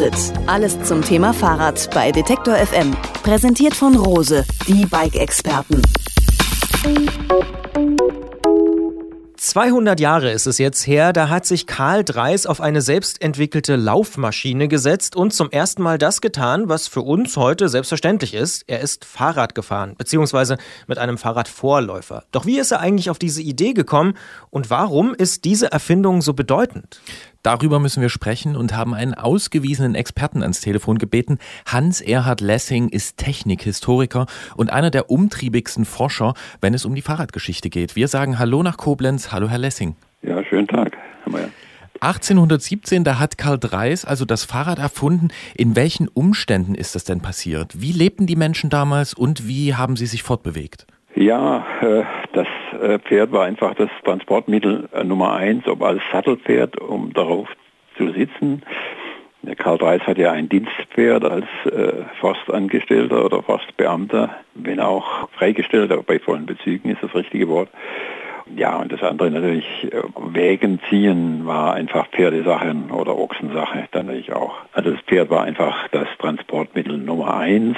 Antritt. Alles zum Thema Fahrrad bei Detektor FM. Präsentiert von Rose, die Bike-Experten. 200 Jahre ist es jetzt her, da hat sich Karl Drais auf eine selbstentwickelte Laufmaschine gesetzt und zum ersten Mal das getan, was für uns heute selbstverständlich ist. Er ist Fahrrad gefahren, beziehungsweise mit einem Fahrradvorläufer. Doch wie ist er eigentlich auf diese Idee gekommen und warum ist diese Erfindung so bedeutend? Darüber müssen wir sprechen und haben einen ausgewiesenen Experten ans Telefon gebeten. Hans-Erhard Lessing ist Technikhistoriker und einer der umtriebigsten Forscher, wenn es um die Fahrradgeschichte geht. Wir sagen Hallo nach Koblenz. Hallo, Herr Lessing. Ja, schönen Tag, Herr Meier. 1817, da hat Karl Drais also das Fahrrad erfunden. In welchen Umständen ist das denn passiert? Wie lebten die Menschen damals und wie haben sie sich fortbewegt? Ja, das Pferd war einfach das Transportmittel Nummer 1, ob als Sattelpferd, um darauf zu sitzen. Der Karl Drais hat ja ein Dienstpferd als Forstangestellter oder Forstbeamter, wenn auch Freigestellter, bei vollen Bezügen ist das richtige Wort. Ja, und das andere natürlich, Wägen ziehen war einfach Pferdesache oder Ochsensache dann natürlich auch. Also das Pferd war einfach das Transportmittel Nummer 1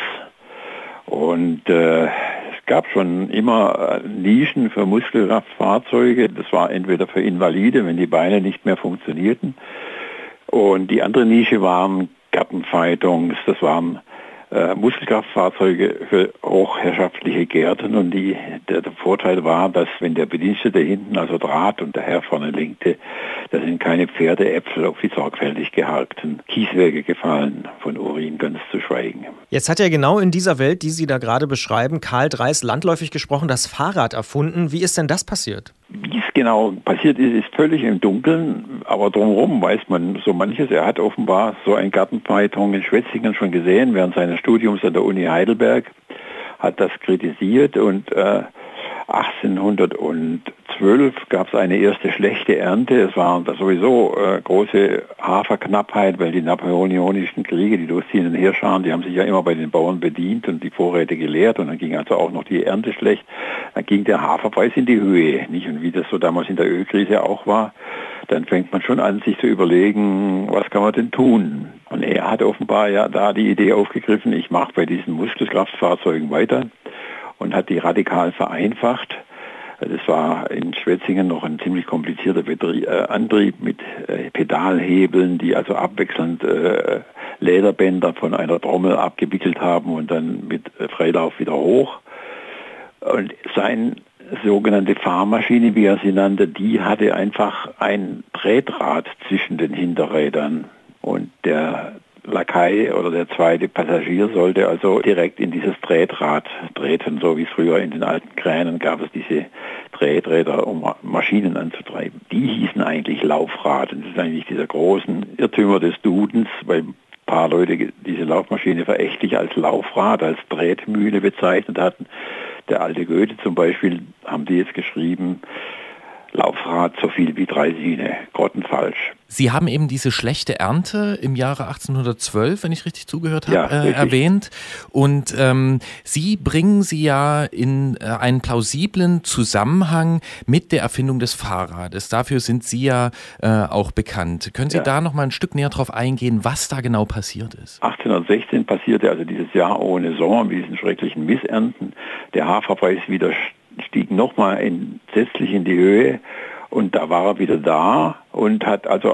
und gab schon immer Nischen für Muskelkraftfahrzeuge. Das war entweder für Invalide, wenn die Beine nicht mehr funktionierten. Und die andere Nische waren Gartenfightons. Das waren Muskelkraftfahrzeuge für hochherrschaftliche Gärten. Und der Vorteil war, dass wenn der Bedienstete hinten also Draht und der Herr vorne lenkte, da sind keine Pferdeäpfel auf die sorgfältig geharkten Kieswege gefallen, von Urin ganz zu schweigen. Jetzt hat ja genau in dieser Welt, die Sie da gerade beschreiben, Karl Drais landläufig gesprochen das Fahrrad erfunden. Wie ist denn das passiert? Wie es genau passiert ist völlig im Dunkeln, aber drumherum weiß man so manches. Er hat offenbar so ein Gartenpython in Schwetzingen schon gesehen während seines Studiums an der Uni Heidelberg, hat das kritisiert und 1812 gab es eine erste schlechte Ernte. Es war sowieso große Haferknappheit, weil die napoleonischen Kriege, die durchziehenden Heerscharen, die haben sich ja immer bei den Bauern bedient und die Vorräte geleert und dann ging also auch noch die Ernte schlecht. Dann ging der Haferpreis in die Höhe, nicht? Und wie das so damals in der Ölkrise auch war, dann fängt man schon an, sich zu überlegen, was kann man denn tun? Und er hat offenbar ja da die Idee aufgegriffen, ich mache bei diesen Muskelkraftfahrzeugen weiter und hat die radikal vereinfacht. Das war in Schwetzingen noch ein ziemlich komplizierter Antrieb mit Pedalhebeln, die also abwechselnd Lederbänder von einer Trommel abgewickelt haben und dann mit Freilauf wieder hoch. Und seine sogenannte Fahrmaschine, wie er sie nannte, die hatte einfach ein Tretrad zwischen den Hinterrädern. Und der Lakai oder der zweite Passagier sollte also direkt in dieses Tretrad treten, so wie es früher in den alten Kränen gab es diese Treträder, um Maschinen anzutreiben. Die hießen eigentlich Laufrad. Und das ist eigentlich dieser großen Irrtümer des Dudens, weil ein paar Leute diese Laufmaschine verächtlich als Laufrad, als Tretmühle bezeichnet hatten. Der alte Goethe zum Beispiel, haben die jetzt geschrieben, Laufrad so viel wie Draisine, grottenfalsch. Sie haben eben diese schlechte Ernte im Jahre 1812, wenn ich richtig zugehört habe, erwähnt. Und Sie bringen sie ja in einen plausiblen Zusammenhang mit der Erfindung des Fahrrades. Dafür sind Sie ja auch bekannt. Können Sie da noch mal ein Stück näher drauf eingehen, was da genau passiert ist? 1816 passierte also dieses Jahr ohne Sommer mit diesen schrecklichen Missernten. Der Haferpreis wieder stieg nochmal entsetzlich in die Höhe und da war er wieder da und hat also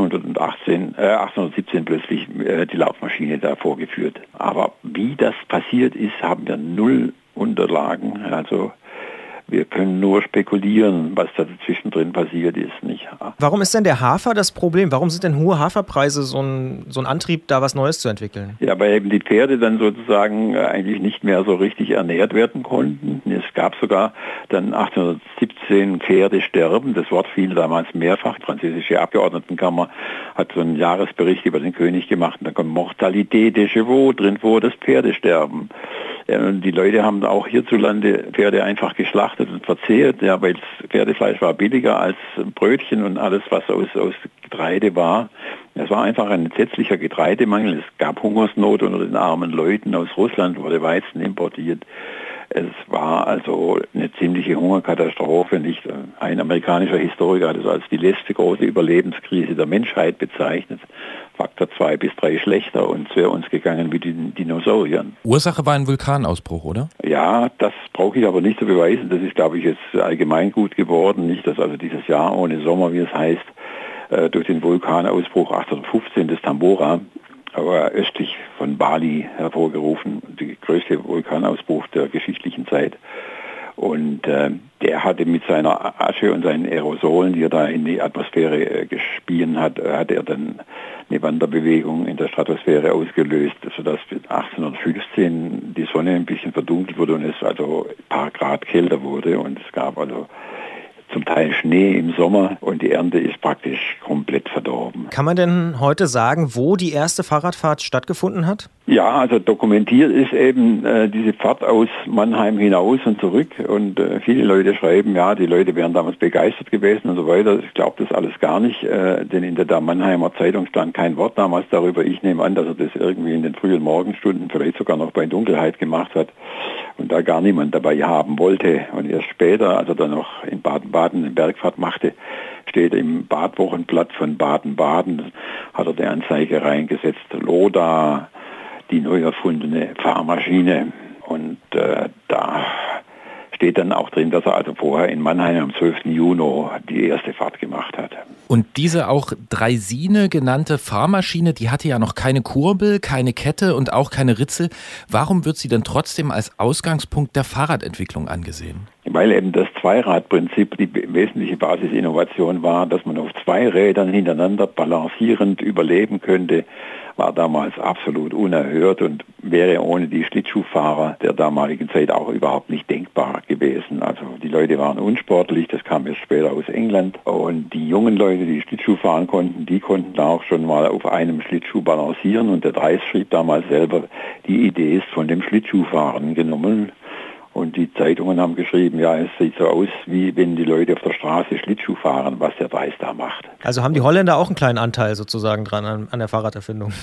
1817 plötzlich die Laufmaschine da vorgeführt. Aber wie das passiert ist, haben wir null Unterlagen. Also wir können nur spekulieren, was da zwischendrin passiert ist, nicht? Warum ist denn der Hafer das Problem? Warum sind denn hohe Haferpreise so ein Antrieb, da was Neues zu entwickeln? Ja, weil eben die Pferde dann sozusagen eigentlich nicht mehr so richtig ernährt werden konnten. Es gab sogar dann 1817 Pferdesterben. Das Wort fiel damals mehrfach. Die französische Abgeordnetenkammer hat so einen Jahresbericht über den König gemacht. Und da kommt Mortalité des Chevaux drin vor, das Pferdesterben. Die Leute haben auch hierzulande Pferde einfach geschlachtet und verzehrt, ja, weil das Pferdefleisch war billiger als Brötchen und alles, was aus Getreide war. Es war einfach ein entsetzlicher Getreidemangel. Es gab Hungersnot unter den armen Leuten. Aus Russland wurde Weizen importiert. Es war also eine ziemliche Hungerkatastrophe. Nicht? Ein amerikanischer Historiker hat es als die letzte große Überlebenskrise der Menschheit bezeichnet. Faktor 2 bis 3 schlechter und es wäre uns gegangen wie den Dinosauriern. Ursache war ein Vulkanausbruch, oder? Ja, das brauche ich aber nicht zu beweisen. Das ist, glaube ich, jetzt allgemein gut geworden. Nicht, dass also dieses Jahr ohne Sommer, wie es heißt, durch den Vulkanausbruch 1815 des Tambora, aber östlich von Bali hervorgerufen, der größte Vulkanausbruch der geschichtlichen Zeit. Und der hatte mit seiner Asche und seinen Aerosolen, die er da in die Atmosphäre gespien hat, hatte er dann eine Wanderbewegung in der Stratosphäre ausgelöst, sodass 1815 die Sonne ein bisschen verdunkelt wurde und es also ein paar Grad kälter wurde. Und es gab also zum Teil Schnee im Sommer und die Ernte ist praktisch komplett verdorben. Kann man denn heute sagen, wo die erste Fahrradfahrt stattgefunden hat? Ja, also dokumentiert ist eben diese Fahrt aus Mannheim hinaus und zurück und viele Leute schreiben, ja, die Leute wären damals begeistert gewesen und so weiter. Ich glaube das alles gar nicht, denn in der Mannheimer Zeitung stand kein Wort damals darüber. Ich nehme an, dass er das irgendwie in den frühen Morgenstunden vielleicht sogar noch bei Dunkelheit gemacht hat und da gar niemand dabei haben wollte. Und erst später, als er dann noch in Baden-Baden eine Bergfahrt machte, steht im Badwochenblatt von Baden-Baden, hat er die Anzeige reingesetzt, Loda, die neu erfundene Fahrmaschine. Und da steht dann auch drin, dass er also vorher in Mannheim am 12. Juni die erste Fahrt gemacht hat. Und diese auch Draisine genannte Fahrmaschine, die hatte ja noch keine Kurbel, keine Kette und auch keine Ritzel. Warum wird sie denn trotzdem als Ausgangspunkt der Fahrradentwicklung angesehen? Weil eben das Zweiradprinzip die wesentliche Basisinnovation war, dass man auf 2 Rädern hintereinander balancierend überleben könnte, war damals absolut unerhört und wäre ohne die Schlittschuhfahrer der damaligen Zeit auch überhaupt nicht denkbar gewesen. Also die Leute waren unsportlich, das kam erst später aus England und die jungen Leute, die Schlittschuh fahren konnten, die konnten auch schon mal auf einem Schlittschuh balancieren und der Dreis schrieb damals selber, die Idee ist von dem Schlittschuhfahren genommen. Und die Zeitungen haben geschrieben, ja, es sieht so aus, wie wenn die Leute auf der Straße Schlittschuh fahren, was der Dreis da macht. Also haben die Holländer auch einen kleinen Anteil sozusagen dran an der Fahrraderfindung?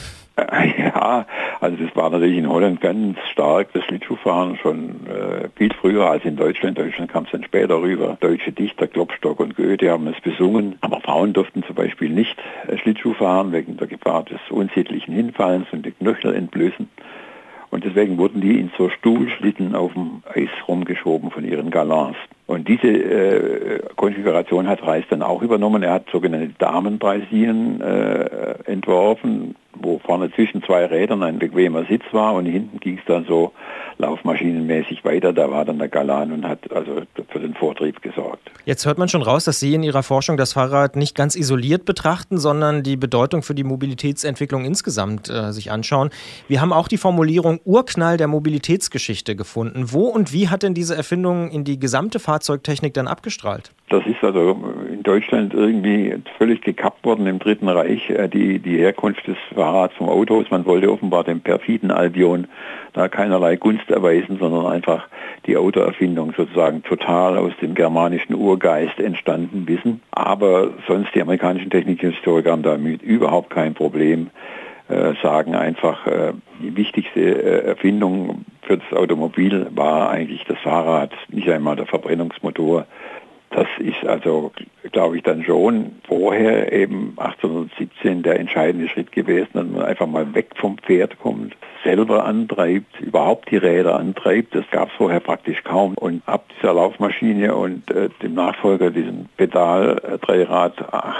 Ja, also das war natürlich in Holland ganz stark, das Schlittschuhfahren schon viel früher als in Deutschland. In Deutschland kam es dann später rüber. Deutsche Dichter, Klopstock und Goethe haben es besungen. Aber Frauen durften zum Beispiel nicht Schlittschuh fahren, wegen der Gefahr des unsittlichen Hinfallens und den Knöchel entblößen. Und deswegen wurden die in so Stuhlschlitten auf dem Eis rumgeschoben von ihren Galants. Und diese Konfiguration hat Reis dann auch übernommen. Er hat sogenannte Damen-Draisinen entworfen, wo vorne zwischen 2 Rädern ein bequemer Sitz war und hinten ging es dann so laufmaschinenmäßig weiter. Da war dann der Galan und hat also für den Vortrieb gesorgt. Jetzt hört man schon raus, dass Sie in Ihrer Forschung das Fahrrad nicht ganz isoliert betrachten, sondern die Bedeutung für die Mobilitätsentwicklung insgesamt sich anschauen. Wir haben auch die Formulierung Urknall der Mobilitätsgeschichte gefunden. Wo und wie hat denn diese Erfindung in die gesamte Fahrzeugtechnik dann abgestrahlt? Das ist also in Deutschland irgendwie völlig gekappt worden im Dritten Reich, die Herkunft des Fahrrads vom Autos. Man wollte offenbar dem perfiden Albion da keinerlei Gunst erweisen, sondern einfach die Autoerfindung sozusagen total aus dem germanischen Urgeist entstanden wissen. Aber sonst die amerikanischen Technikhistoriker haben damit überhaupt kein Problem, sagen einfach, die wichtigste Erfindung für das Automobil war eigentlich das Fahrrad, nicht einmal der Verbrennungsmotor. Das ist also, glaube ich, dann schon vorher eben 1817 der entscheidende Schritt gewesen, dass man einfach mal weg vom Pferd kommt, selber antreibt, überhaupt die Räder antreibt. Das gab es vorher praktisch kaum. Und ab dieser Laufmaschine und dem Nachfolger, diesem Pedal-Dreirad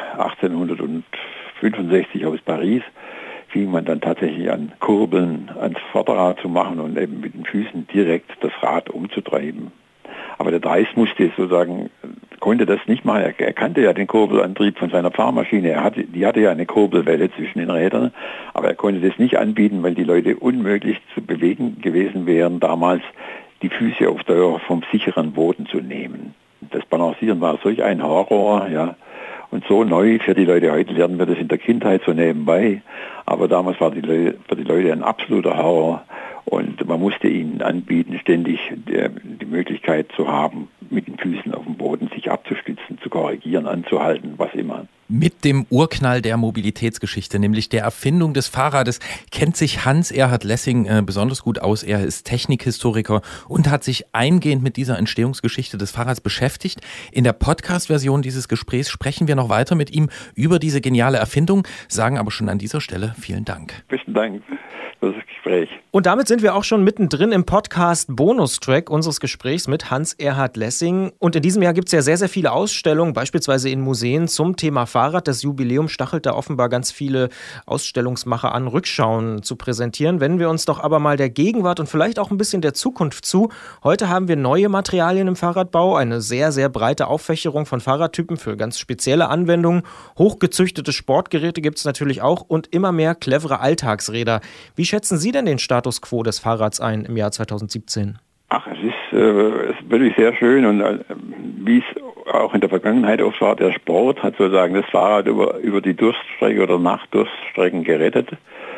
1865 aus Paris, fing man dann tatsächlich an, Kurbeln ans Vorderrad zu machen und eben mit den Füßen direkt das Rad umzutreiben. Aber der Dreis konnte das nicht machen. Er kannte ja den Kurbelantrieb von seiner Fahrmaschine. Die hatte ja eine Kurbelwelle zwischen den Rädern, aber er konnte das nicht anbieten, weil die Leute unmöglich zu bewegen gewesen wären, damals die Füße auf Dauer vom sicheren Boden zu nehmen. Das Balancieren war solch ein Horror, ja. Und so neu für die Leute, heute lernen wir das in der Kindheit so nebenbei, aber damals war für die Leute ein absoluter Horror und man musste ihnen anbieten, ständig die Möglichkeit zu haben, mit den Füßen auf dem Boden sich abzustützen, zu korrigieren, anzuhalten, was immer. Mit dem Urknall der Mobilitätsgeschichte, nämlich der Erfindung des Fahrrades, kennt sich Hans-Erhard Lessing besonders gut aus. Er ist Technikhistoriker und hat sich eingehend mit dieser Entstehungsgeschichte des Fahrrads beschäftigt. In der Podcast-Version dieses Gesprächs sprechen wir noch weiter mit ihm über diese geniale Erfindung, sagen aber schon an dieser Stelle vielen Dank. Besten Dank für das Gespräch. Und damit sind wir auch schon mittendrin im Podcast-Bonustrack unseres Gesprächs mit Hans-Erhard Lessing. Und in diesem Jahr gibt es ja sehr, sehr viele Ausstellungen, beispielsweise in Museen zum Thema Fahrrad. Das Jubiläum stachelt da offenbar ganz viele Ausstellungsmacher an, Rückschauen zu präsentieren. Wenden wir uns doch aber mal der Gegenwart und vielleicht auch ein bisschen der Zukunft zu. Heute haben wir neue Materialien im Fahrradbau, eine sehr, sehr breite Auffächerung von Fahrradtypen für ganz spezielle Anwendungen. Hochgezüchtete Sportgeräte gibt es natürlich auch und immer mehr clevere Alltagsräder. Wie schätzen Sie denn den Status quo des Fahrrads ein im Jahr 2017? Ach, es ist wirklich sehr schön und wie es auch in der Vergangenheit oft war, der Sport hat sozusagen das Fahrrad über die Durststrecke oder nach Durststrecken gerettet.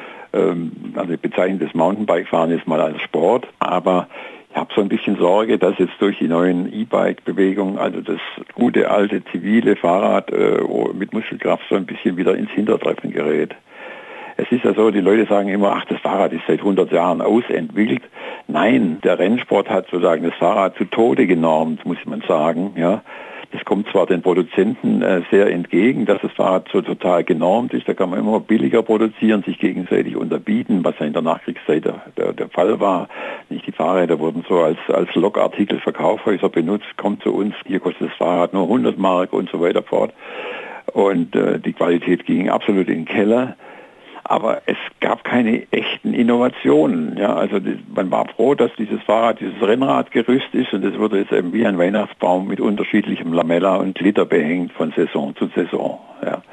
Also ich bezeichne das Mountainbike-Fahren jetzt mal als Sport, aber ich habe so ein bisschen Sorge, dass jetzt durch die neuen E-Bike-Bewegungen, also das gute alte zivile Fahrrad mit Muskelkraft so ein bisschen wieder ins Hintertreffen gerät. Es ist ja so, die Leute sagen immer, ach, das Fahrrad ist seit 100 Jahren ausentwickelt. Nein, der Rennsport hat sozusagen das Fahrrad zu Tode genormt, muss man sagen. Ja, das kommt zwar den Produzenten sehr entgegen, dass das Fahrrad so total genormt ist. Da kann man immer billiger produzieren, sich gegenseitig unterbieten, was ja in der Nachkriegszeit der Fall war. Nicht, die Fahrräder wurden so als Lokartikel für Kaufhäuser benutzt. Kommt zu uns, hier kostet das Fahrrad nur 100 Mark und so weiter fort. Und die Qualität ging absolut in den Keller. Aber es gab keine echten Innovationen. Ja, also man war froh, dass dieses Fahrrad, dieses Rennradgerüst ist und es wurde jetzt eben wie ein Weihnachtsbaum mit unterschiedlichem Lamella und Glitter behängt von Saison zu Saison. Ja.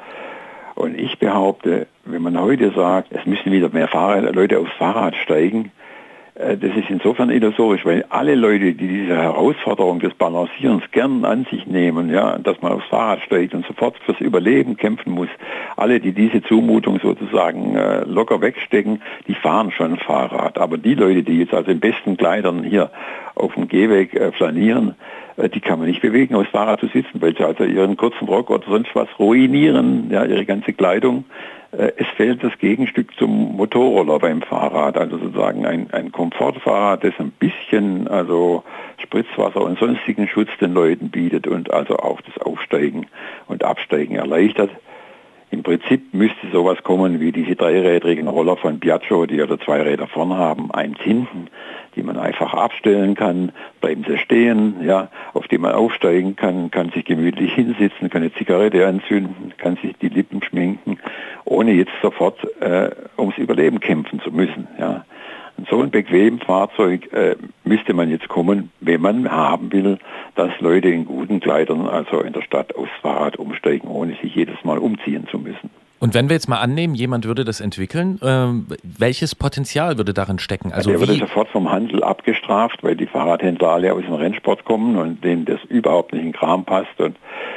Und ich behaupte, wenn man heute sagt, es müssen wieder mehr Leute aufs Fahrrad steigen, das ist insofern illusorisch, weil alle Leute, die diese Herausforderung des Balancierens gern an sich nehmen, ja, dass man aufs Fahrrad steigt und sofort fürs Überleben kämpfen muss, alle, die diese Zumutung sozusagen locker wegstecken, die fahren schon Fahrrad. Aber die Leute, die jetzt also in besten Kleidern hier auf dem Gehweg flanieren, die kann man nicht bewegen, aufs Fahrrad zu sitzen, weil sie also ihren kurzen Rock oder sonst was ruinieren, ja, ihre ganze Kleidung. Es fehlt das Gegenstück zum Motorroller beim Fahrrad, also sozusagen ein Komfortfahrrad, das ein bisschen also Spritzwasser und sonstigen Schutz den Leuten bietet und also auch das Aufsteigen und Absteigen erleichtert. Im Prinzip müsste sowas kommen wie diese dreirädrigen Roller von Piaggio, die oder zwei Räder vorn haben, eins hinten, die man einfach abstellen kann, bleiben sie stehen, ja, auf die man aufsteigen kann sich gemütlich hinsitzen, kann eine Zigarette anzünden, kann sich die Lippen schminken, ohne jetzt sofort ums Überleben kämpfen zu müssen. Ja. Und so ein bequemes Fahrzeug müsste man jetzt kommen, wenn man haben will, dass Leute in guten Kleidern, also in der Stadt, aufs Fahrrad umsteigen, ohne sich jedes Mal umziehen zu müssen. Und wenn wir jetzt mal annehmen, jemand würde das entwickeln, welches Potenzial würde darin stecken? Also der würde sofort vom Handel abgestraft, weil die Fahrradhändler alle aus dem Rennsport kommen und denen das überhaupt nicht in den Kram passt und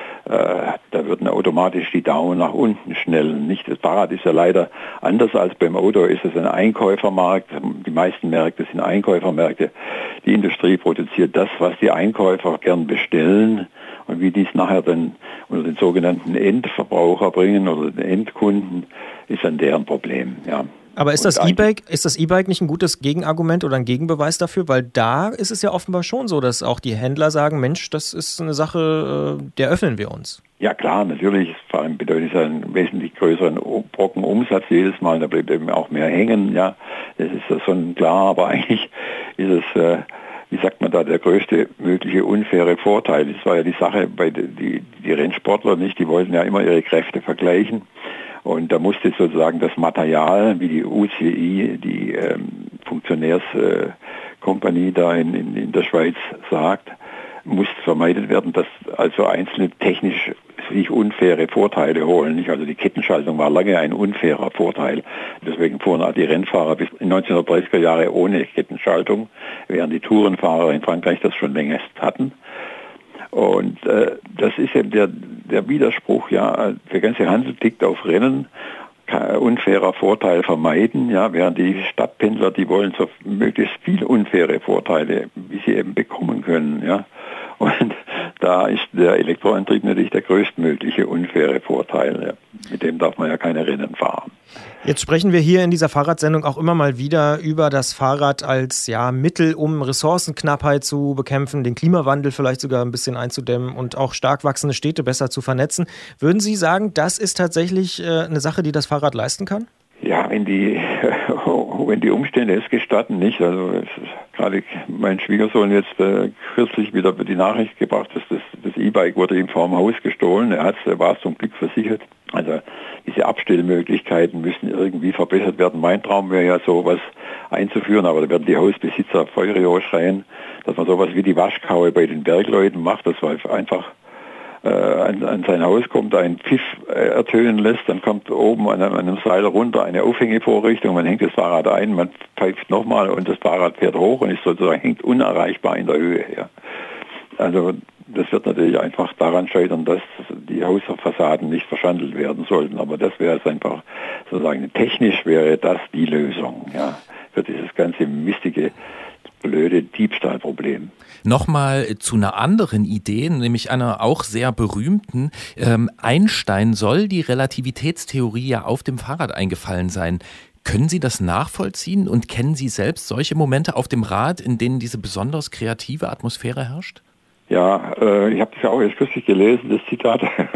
da würden automatisch die Daumen nach unten schnellen. Nicht, das Fahrrad ist ja leider anders als beim Auto, ist es ein Einkäufermarkt. Die meisten Märkte sind Einkäufermärkte. Die Industrie produziert das, was die Einkäufer gern bestellen und wie die es nachher dann unter den sogenannten Endverbraucher bringen oder den Endkunden, ist dann deren Problem. Ja. Aber ist das E-Bike nicht ein gutes Gegenargument oder ein Gegenbeweis dafür? Weil da ist es ja offenbar schon so, dass auch die Händler sagen, Mensch, das ist eine Sache, der öffnen wir uns. Ja klar, natürlich. Vor allem bedeutet es einen wesentlich größeren Brocken Umsatz jedes Mal. Da bleibt eben auch mehr hängen. Ja, das ist schon klar. Aber eigentlich ist es, wie sagt man da, der größte mögliche unfaire Vorteil. Das war ja die Sache bei die Rennsportler nicht. Die wollten ja immer ihre Kräfte vergleichen. Und da musste sozusagen das Material, wie die UCI, die Funktionärskompanie da in der Schweiz sagt, muss vermeidet werden, dass also einzelne technisch sich unfaire Vorteile holen. Nicht? Also die Kettenschaltung war lange ein unfairer Vorteil. Deswegen fuhren die Rennfahrer bis in 1930er Jahre ohne Kettenschaltung, während die Tourenfahrer in Frankreich das schon längst hatten. Und das ist eben der Widerspruch, ja, der ganze Handel tickt auf Rennen, unfairer Vorteil vermeiden, ja, während die Stadtpendler, die wollen so möglichst viel unfaire Vorteile, wie sie eben bekommen können, ja. Und da ist der Elektroantrieb natürlich der größtmögliche unfaire Vorteil. Ja. Mit dem darf man ja keine Rennen fahren. Jetzt sprechen wir hier in dieser Fahrradsendung auch immer mal wieder über das Fahrrad als Mittel, um Ressourcenknappheit zu bekämpfen, den Klimawandel vielleicht sogar ein bisschen einzudämmen und auch stark wachsende Städte besser zu vernetzen. Würden Sie sagen, das ist tatsächlich eine Sache, die das Fahrrad leisten kann? Ja, wenn die Umstände es gestatten, nicht. Also gerade mein Schwiegersohn jetzt kürzlich wieder die Nachricht gebracht, dass das E-Bike wurde ihm vor dem Haus gestohlen. Er war zum Glück versichert. Also diese Abstellmöglichkeiten müssen irgendwie verbessert werden. Mein Traum wäre ja sowas einzuführen, aber da werden die Hausbesitzer Feurio schreien, dass man sowas wie die Waschkaue bei den Bergleuten macht, dass man einfach an sein Haus kommt, einen Pfiff ertönen lässt, dann kommt oben an einem Seil runter eine Aufhängevorrichtung, man hängt das Fahrrad ein, man pfeift nochmal und das Fahrrad fährt hoch und ist sozusagen hängt unerreichbar in der Höhe. Ja. Also das wird natürlich einfach daran scheitern, dass die Hausfassaden nicht verschandelt werden sollten, aber das wäre es einfach sozusagen, technisch wäre das die Lösung, ja, für dieses ganze mistige, blöde Diebstahlproblem. Nochmal zu einer anderen Idee, nämlich einer auch sehr berühmten. Einstein soll die Relativitätstheorie ja auf dem Fahrrad eingefallen sein. Können Sie das nachvollziehen und kennen Sie selbst solche Momente auf dem Rad, in denen diese besonders kreative Atmosphäre herrscht? Ja, ich habe das ja auch jetzt kürzlich gelesen, das Zitat.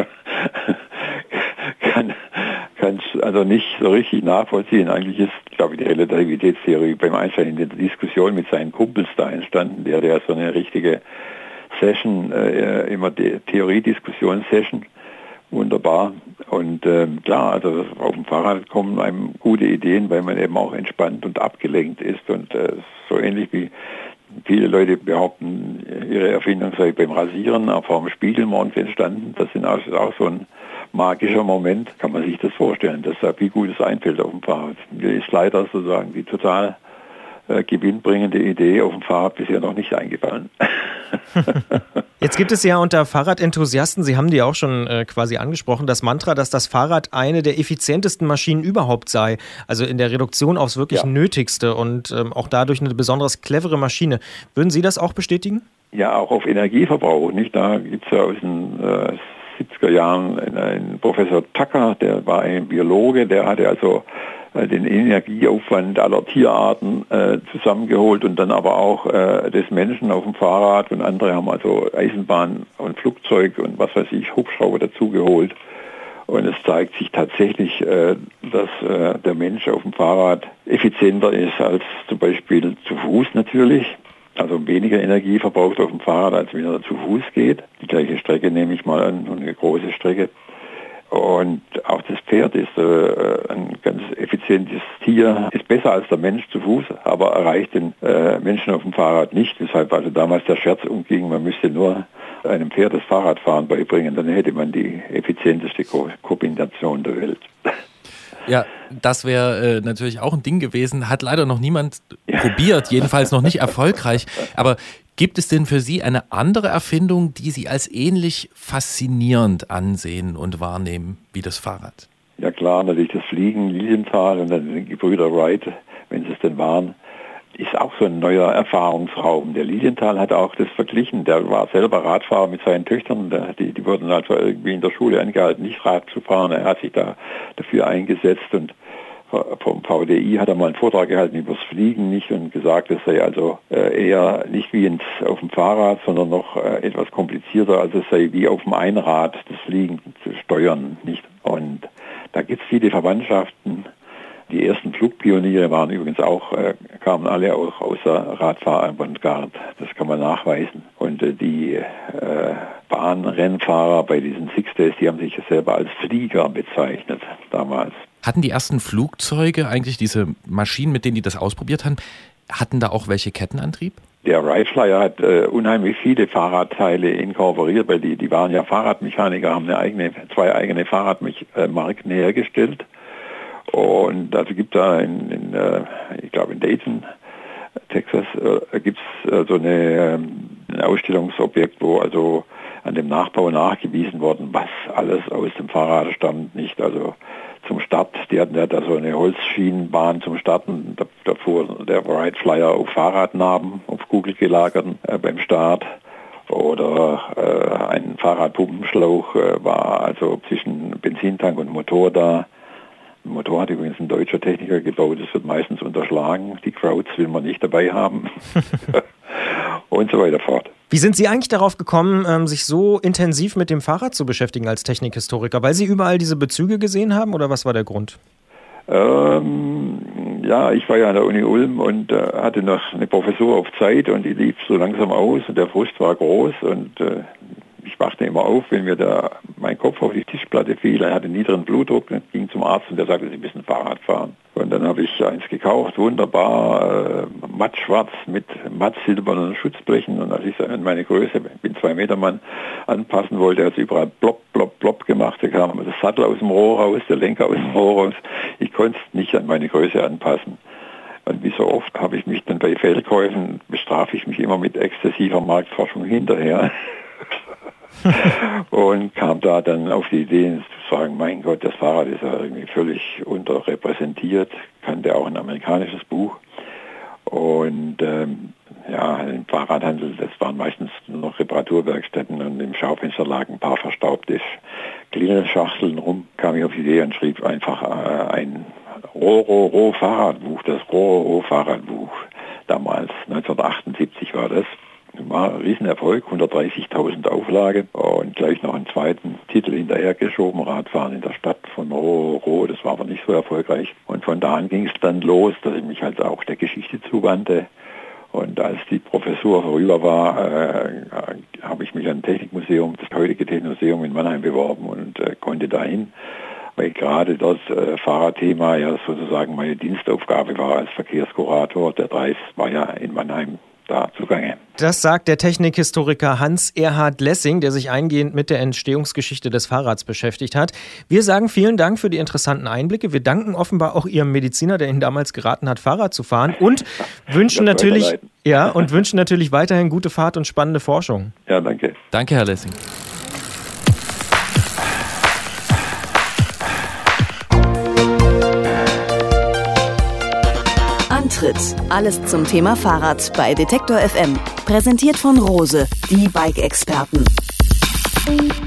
kann es also nicht so richtig nachvollziehen. Eigentlich ist, glaube ich, die Relativitätstheorie beim Einstein in der Diskussion mit seinen Kumpels da entstanden. Der hatte ja so eine richtige Session, immer die Theorie-Diskussion-Session. Wunderbar. Und klar, also auf dem Fahrrad kommen einem gute Ideen, weil man eben auch entspannt und abgelenkt ist. Und so ähnlich wie viele Leute behaupten, ihre Erfindung sei beim Rasieren vor dem Spiegel morgens entstanden. Das ist auch so ein magischer Moment, kann man sich das vorstellen, dass da viel Gutes einfällt auf dem Fahrrad. Mir ist leider sozusagen die total gewinnbringende Idee auf dem Fahrrad bisher noch nicht eingefallen. Jetzt gibt es ja unter Fahrradenthusiasten, Sie haben die auch schon quasi angesprochen, das Mantra, dass das Fahrrad eine der effizientesten Maschinen überhaupt sei. Also in der Reduktion aufs wirklich Nötigste und auch dadurch eine besonders clevere Maschine. Würden Sie das auch bestätigen? Ja, auch auf Energieverbrauch. Nicht? Da gibt es ja aus den 70er Jahren einen Professor Tucker, der war ein Biologe, der hatte also den Energieaufwand aller Tierarten zusammengeholt und dann aber auch des Menschen auf dem Fahrrad, und andere haben also Eisenbahn und Flugzeug und was weiß ich, Hubschrauber dazugeholt. Und es zeigt sich tatsächlich, dass der Mensch auf dem Fahrrad effizienter ist als zum Beispiel zu Fuß natürlich. Also weniger Energie verbraucht auf dem Fahrrad, als wenn er zu Fuß geht. Die gleiche Strecke nehme ich mal an, eine große Strecke. Und auch das Pferd ist ein ganz effizientes Tier, ist besser als der Mensch zu Fuß, aber erreicht den Menschen auf dem Fahrrad nicht. Weshalb also damals der Scherz umging, man müsste nur einem Pferd das Fahrradfahren beibringen, dann hätte man die effizienteste Kombination der Welt. Ja, das wäre natürlich auch ein Ding gewesen. Hat leider noch niemand probiert, jedenfalls noch nicht erfolgreich. Aber gibt es denn für Sie eine andere Erfindung, die Sie als ähnlich faszinierend ansehen und wahrnehmen wie das Fahrrad? Ja klar, natürlich das Fliegen, Lilienthal und dann die Gebrüder Wright, wenn sie es denn waren, ist auch so ein neuer Erfahrungsraum. Der Lilienthal hat auch das verglichen. Der war selber Radfahrer mit seinen Töchtern. Die wurden also irgendwie in der Schule angehalten, nicht Rad zu fahren. Er hat sich da dafür eingesetzt und vom VDI hat er mal einen Vortrag gehalten über das Fliegen nicht und gesagt, es sei also eher nicht wie auf dem Fahrrad, sondern noch etwas komplizierter, also es sei wie auf dem Einrad das Fliegen zu steuern, nicht? Und da gibt es viele Verwandtschaften. Die ersten Flugpioniere waren übrigens auch, kamen alle auch aus der Radfahravantgarde. Das kann man nachweisen. Und die Bahnrennfahrer bei diesen Six Days, die haben sich selber als Flieger bezeichnet damals. Hatten die ersten Flugzeuge eigentlich diese Maschinen, mit denen die das ausprobiert haben, hatten da auch welche Kettenantrieb? Der Wright Flyer hat unheimlich viele Fahrradteile inkorporiert, weil die waren ja Fahrradmechaniker, haben zwei eigene Fahrradmarken hergestellt. Und also gibt da ich glaube in Dayton, Texas, gibt es so ein Ausstellungsobjekt, wo also an dem Nachbau nachgewiesen worden, was alles aus dem Fahrrad stammt, nicht? Also zum Start, die hatten ja da so eine Holzschienenbahn zum Starten, da fuhr der Wright Flyer auf Fahrradnarben, auf Kugel gelagerten beim Start. Oder ein Fahrradpumpenschlauch war also zwischen Benzintank und Motor da. Ein Motor hat übrigens ein deutscher Techniker gebaut, das wird meistens unterschlagen. Die Crowds will man nicht dabei haben. Und so weiter fort. Wie sind Sie eigentlich darauf gekommen, sich so intensiv mit dem Fahrrad zu beschäftigen als Technikhistoriker? Weil Sie überall diese Bezüge gesehen haben oder was war der Grund? Ja, ich war ja an der Uni Ulm und hatte noch eine Professur auf Zeit und die lief so langsam aus und der Frust war groß und ich wachte immer auf, wenn mir mein Kopf auf die Tischplatte fiel. Er hatte niederen Blutdruck und ging zum Arzt und der sagte, Sie müssen Fahrrad fahren. Und dann habe ich eins gekauft, wunderbar, matt schwarz mit matt silbernen Schutzblechen. Und als ich es an meine Größe, ich bin 2 Meter Mann, anpassen wollte, hat es überall plopp, plopp, plopp gemacht. Da kam das Sattel aus dem Rohr raus, der Lenker aus dem Rohr raus. Ich konnte es nicht an meine Größe anpassen. Und wie so oft habe ich mich dann bei Fehlkäufen, bestrafe ich mich immer mit exzessiver Marktforschung hinterher. Und kam da dann auf die Idee zu sagen, mein Gott, das Fahrrad ist ja irgendwie völlig unterrepräsentiert, kannte auch ein amerikanisches Buch. Und im Fahrradhandel, das waren meistens nur noch Reparaturwerkstätten und im Schaufenster lagen ein paar verstaubte Klingelschachteln rum, kam ich auf die Idee und schrieb einfach ein Roro-Fahrradbuch, das Roro-Fahrradbuch. Damals, 1978 war das. War ein Riesenerfolg, 130.000 Auflage und gleich noch einen zweiten Titel hinterhergeschoben, Radfahren in der Stadt von Roro, das war aber nicht so erfolgreich. Und von da an ging es dann los, dass ich mich halt auch der Geschichte zuwandte. Und als die Professur vorüber war, habe ich mich an ein Technikmuseum, das heutige Technikmuseum in Mannheim beworben und konnte dahin, weil gerade das Fahrradthema ja sozusagen meine Dienstaufgabe war als Verkehrskurator. Der Dreis war ja in Mannheim da zugange. Das sagt der Technikhistoriker Hans-Erhard Lessing, der sich eingehend mit der Entstehungsgeschichte des Fahrrads beschäftigt hat. Wir sagen vielen Dank für die interessanten Einblicke. Wir danken offenbar auch Ihrem Mediziner, der Ihnen damals geraten hat, Fahrrad zu fahren und wünschen natürlich weiterhin gute Fahrt und spannende Forschung. Ja, danke. Danke, Herr Lessing. Alles zum Thema Fahrrad bei Detektor FM. Präsentiert von Rose, die Bike-Experten.